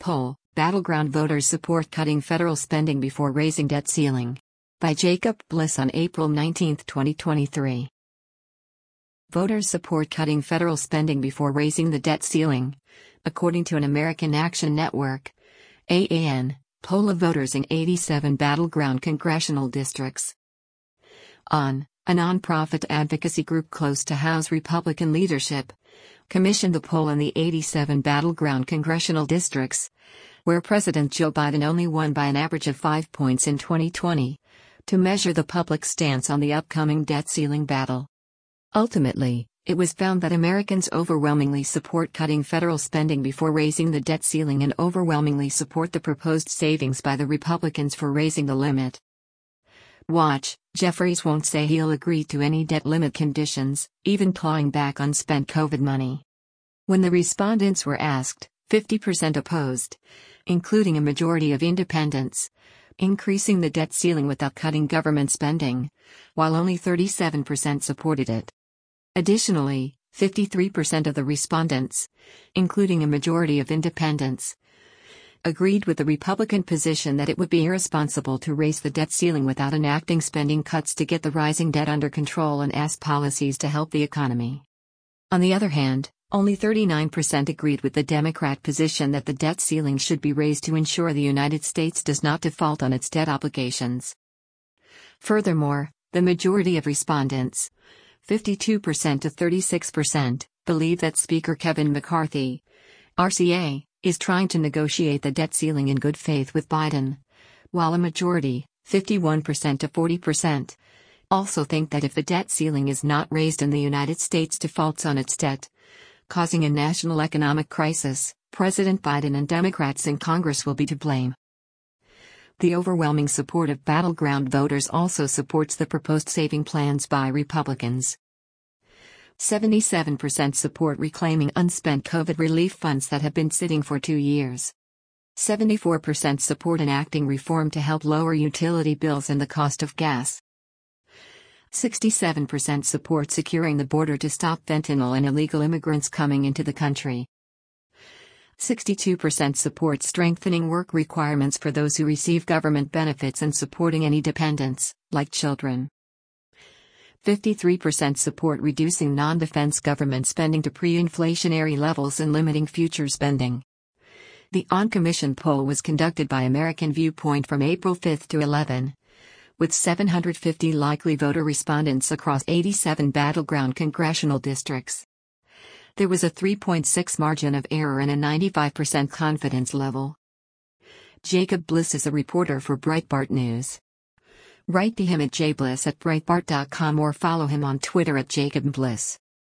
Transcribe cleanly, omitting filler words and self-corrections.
Poll: Battleground voters support cutting federal spending before raising debt ceiling. By Jacob Bliss on April 19, 2023. Voters support cutting federal spending before raising the debt ceiling, according to an American Action Network (AAN) poll of voters in 87 battleground congressional districts. A nonprofit advocacy group close to House Republican leadership, commissioned the poll in the 87 battleground congressional districts, where President Joe Biden only won by an average of 5 points in 2020, to measure the public's stance on the upcoming debt ceiling battle. Ultimately, it was found that Americans overwhelmingly support cutting federal spending before raising the debt ceiling and overwhelmingly support the proposed savings by the Republicans for raising the limit. Watch: Jeffries won't say he'll agree to any debt limit conditions, even clawing back on spent COVID money. When the respondents were asked, 50% opposed, including a majority of independents, increasing the debt ceiling without cutting government spending, while only 37% supported it. Additionally, 53% of the respondents, including a majority of independents, agreed with the Republican position that it would be irresponsible to raise the debt ceiling without enacting spending cuts to get the rising debt under control and asked policies to help the economy. On the other hand, only 39% agreed with the Democrat position that the debt ceiling should be raised to ensure the United States does not default on its debt obligations. Furthermore, the majority of respondents, 52% to 36%, believe that Speaker Kevin McCarthy, RCA, is trying to negotiate the debt ceiling in good faith with Biden, while a majority, 51% to 40%, also think that if the debt ceiling is not raised and the United States defaults on its debt, causing a national economic crisis, President Biden and Democrats in Congress will be to blame. The overwhelming support of battleground voters also supports the proposed saving plans by Republicans. 77% support reclaiming unspent COVID relief funds that have been sitting for 2 years. 74% support enacting reform to help lower utility bills and the cost of gas. 67% support securing the border to stop fentanyl and illegal immigrants coming into the country. 62% support strengthening work requirements for those who receive government benefits and supporting any dependents, like children. 53% support reducing non-defense government spending to pre-inflationary levels and limiting future spending. The on-commission poll was conducted by American Viewpoint from April 5 to 11, with 750 likely voter respondents across 87 battleground congressional districts. There was a 3.6 margin of error and a 95% confidence level. Jacob Bliss is a reporter for Breitbart News. Write to him at jbliss@breitbart.com or follow him on Twitter @JacobBliss.